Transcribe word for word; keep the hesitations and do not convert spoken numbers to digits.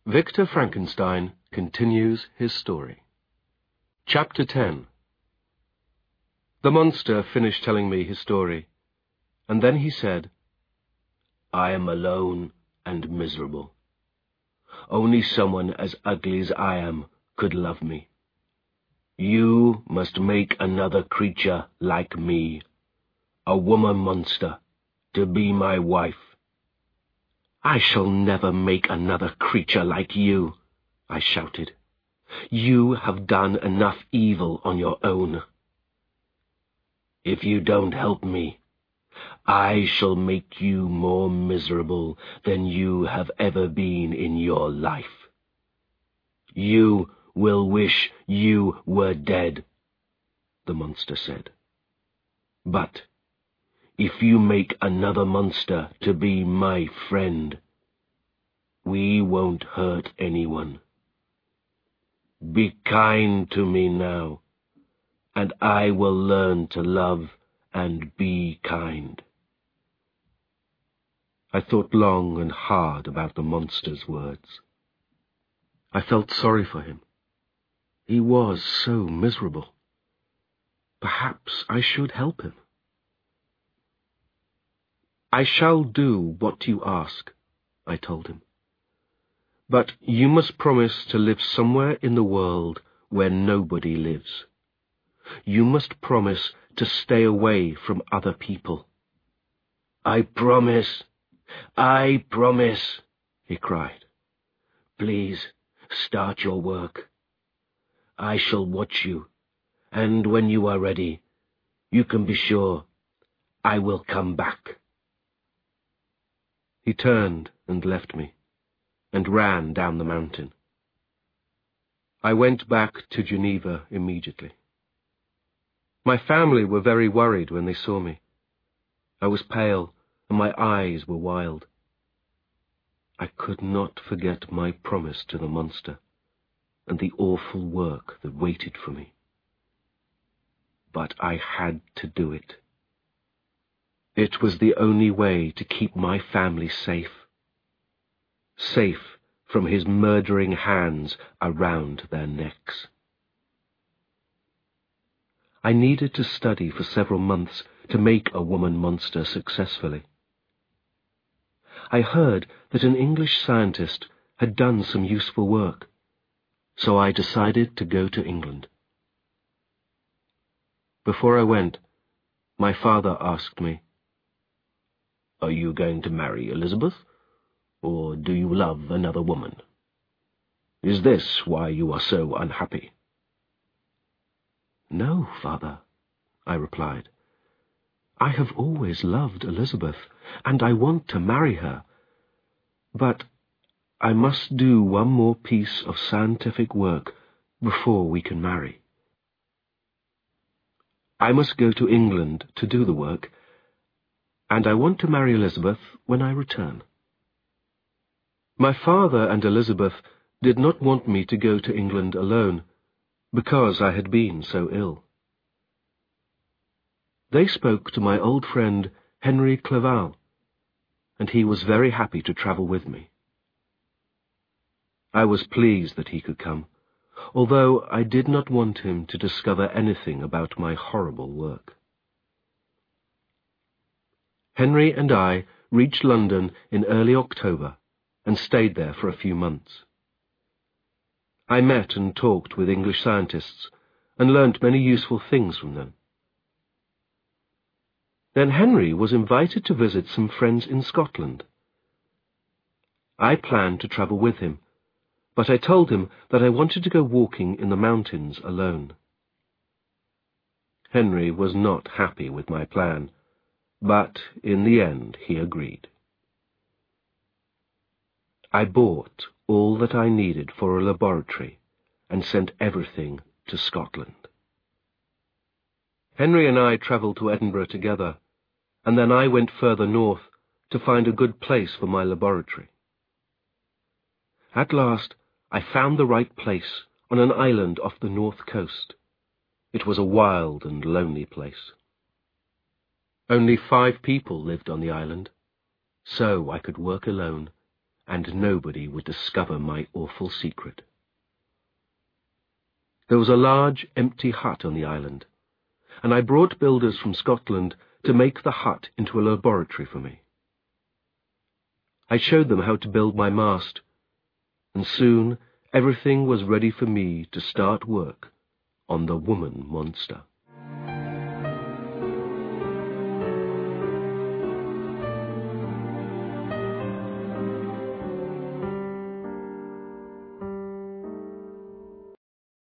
Victor Frankenstein continues his story. Chapter ten. The monster finished telling me his story, and then he said, "I am alone and miserable. Only someone as ugly as I am could love me. You must make another creature like me, a woman monster, to be my wife." "I shall never make another creature like you," I shouted. "You have done enough evil on your own. If you don't help me, I shall make you more miserable than you have ever been in your life. You will wish you were dead," the monster said. "But if you make another monster to be my friend, we won't hurt anyone. Be kind to me now, and I will learn to love and be kind." I thought long and hard about the monster's words. I felt sorry for him. He was so miserable. Perhaps I should help him. "I shall do what you ask," I told him. "But you must promise to live somewhere in the world where nobody lives. You must promise to stay away from other people." "I promise, I promise," he cried. "Please start your work. I shall watch you, and when you are ready, you can be sure I will come back." He turned and left me, and ran down the mountain. I went back to Geneva immediately. My family were very worried when they saw me. I was pale, and my eyes were wild. I could not forget my promise to the monster, and the awful work that waited for me. But I had to do it. It was the only way to keep my family safe. Safe from his murdering hands around their necks. I needed to study for several months to make a woman monster successfully. I heard that an English scientist had done some useful work, so I decided to go to England. Before I went, my father asked me, "Are you going to marry Elizabeth, or do you love another woman? Is this why you are so unhappy?" "No, father," I replied. "I have always loved Elizabeth, and I want to marry her. But I must do one more piece of scientific work before we can marry. I must go to England to do the work, and I want to marry Elizabeth when I return." My father and Elizabeth did not want me to go to England alone, because I had been so ill. They spoke to my old friend Henry Clerval, and he was very happy to travel with me. I was pleased that he could come, although I did not want him to discover anything about my horrible work. Henry and I reached London in early October and stayed there for a few months. I met and talked with English scientists and learnt many useful things from them. Then Henry was invited to visit some friends in Scotland. I planned to travel with him, but I told him that I wanted to go walking in the mountains alone. Henry was not happy with my plan, but in the end he agreed. I bought all that I needed for a laboratory and sent everything to Scotland. Henry and I travelled to Edinburgh together, and then I went further north to find a good place for my laboratory. At last I found the right place on an island off the north coast. It was a wild and lonely place. Only five people lived on the island, so I could work alone and nobody would discover my awful secret. There was a large, empty hut on the island, and I brought builders from Scotland to make the hut into a laboratory for me. I showed them how to build my mast, and soon everything was ready for me to start work on the woman monster.